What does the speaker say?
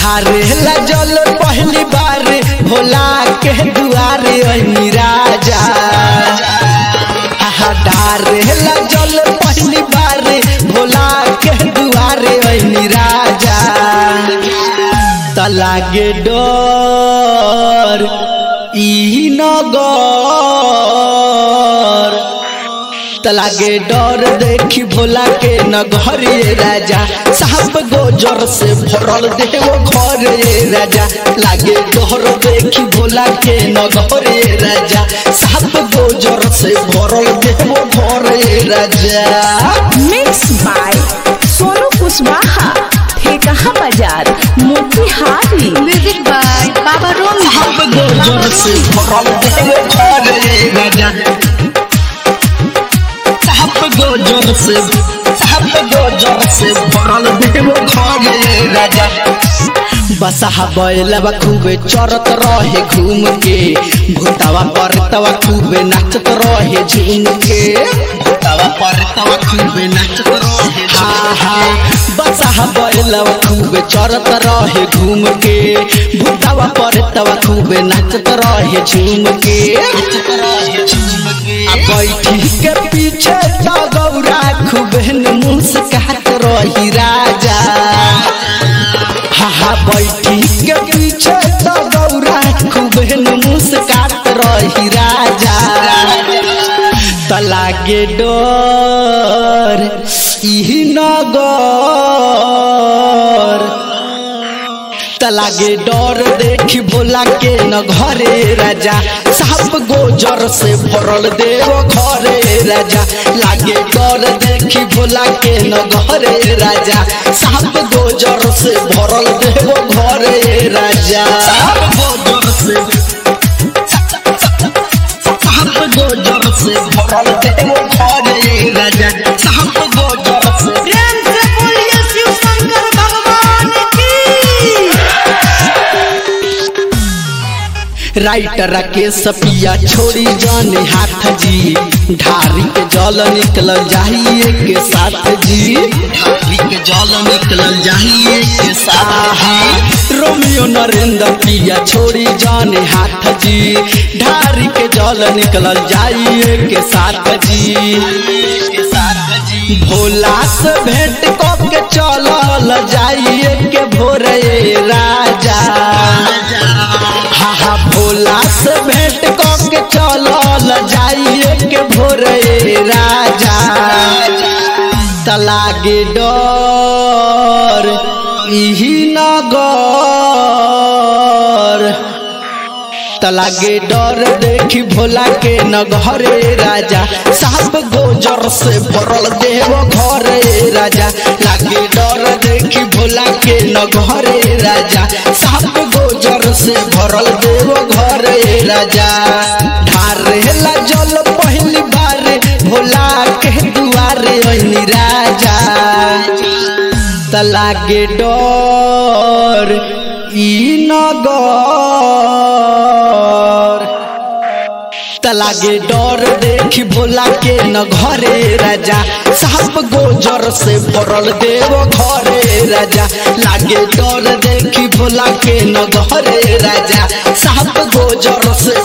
ढारेला जल पहली बार भोला के दुआरे अइनी राजा। ढारेला जल पहली बार भोला के दुआरे अइनी राजा। त लागे डर ई नगर, त लागे डर देखी भोला के नगरे राजा। साहब गोजर से भरल देव घर राजा। लागे डर देखी भोला के नगरे राजा। साहब गोजर से भरल देव घर राजा। Mix by Sonu Kushwaha, Thekaha Bazar, Motihari. Music by बाबा रोम। साहब गोजर से भरल देव घर राजा। साहब गोजर से भरल देव घर राजा। बसहा बैलवा खूबे चरत रहे घूम के। भूतावा परतवा खूबे नाचत रहे झूम के। भूतावा परतवा खूबे नाचत रहे। बसहा बैलवा खूबे चरत रहे घूम के। भूतावा परतवा खूबे नाचत रहे झूम के। बैठी के पीछे तो गौरा खूबे मुस्कात रही राजा। बैठी के पीछे तो गौरा खूबे मुस्कात रही राजा। त लागे डर ई नगर, त लागे डर देखी भोला के नगरे राजा। साहब गोजर से भरल देव घरे राजा। लागे डर देखी भोला के नगरे राजा। साहब गोजर से भरल देव घरे राजा। साहब गोजर से भरल देव घरे राजा। साहब गोजर से प्रेम से बोलिए शिव शंकर भगवान की। राइटर के सपिया छोड़ी जाने हाथ जी। ढारी के जल निकल जाइए के साथ जी। ढारी के जल निकल जाइए के साथ। रोमियो नरेंद्र पिया छोड़ी जाने हाथ जी। ढारी के जल निकल जाइए के साथ जी। भोला से भेंट के चलल जाइए के भोरे राजा। भोला से भेंट के चलल जाइए के भोरे राजा। त लागे डर ई नगर, त लागे डर देखी भोला के नगरे राजा। साहब गोजर से भरल देव घरे राजा। लागे डर देखी भोला के नगरे राजा। साहब गोजर से भरल देव घरे राजा। ढारेला जल पहली बार भोला के दुआरे अइनी राजा। त लागे डर ई नगर, त लागे डर देखी भोला के नगरे राजा। साहब गोजर से भरल देव घरे राजा। लागे डर देखी भोला के नगरे राजा। साहब गोजर से